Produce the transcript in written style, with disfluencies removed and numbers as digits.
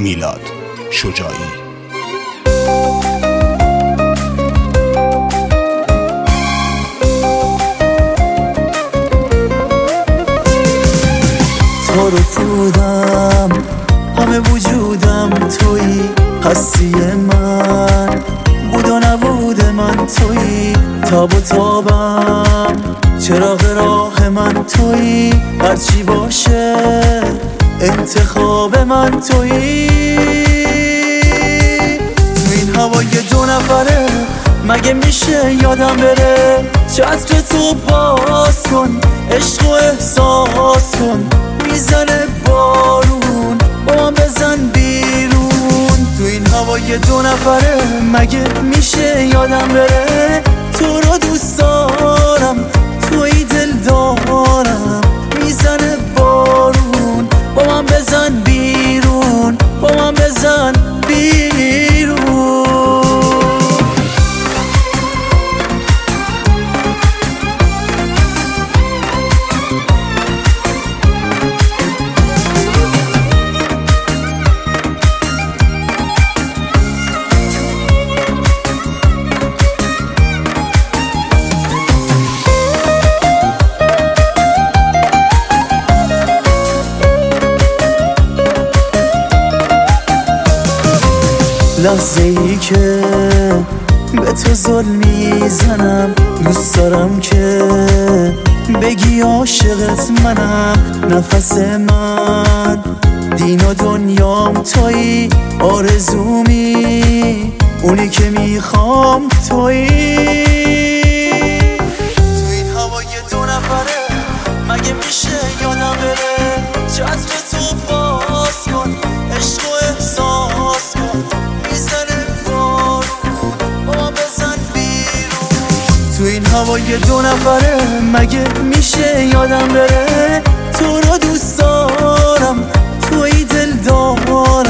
میلاد شجاعی. تو رو بودم همه وجودم تویی، هستی من بود و نبود من تویی، تاب و تابم چراغ راه من تویی، هرچی باشه انتخاب من تویی. تو این هوای دو نفره مگه میشه یادم بره؟ چتر تو باز کن، عشق و احساس کن، میزنه بارون با من بزن بیرون. تو این هوای دو نفره مگه میشه یادم بره؟ تو رو دوست دارم، توی دل دارم، میزنه بارون با من بزن بیرون، با من بزن بیرون. لحظه ای که به تو ظلم میزنم، دوست دارم که بگی عاشقت منم. نفس من دین و دنیام تویی، آرزومی اونی که میخوام تویی. تو این هوای دو نفره مگه میشه یادم بره؟ چتر تو باز کن، عشق و احساس کن، تو این هوای دو نفره مگه میشه یادم بره؟ تو رو دوست دارم، توی دل دارم،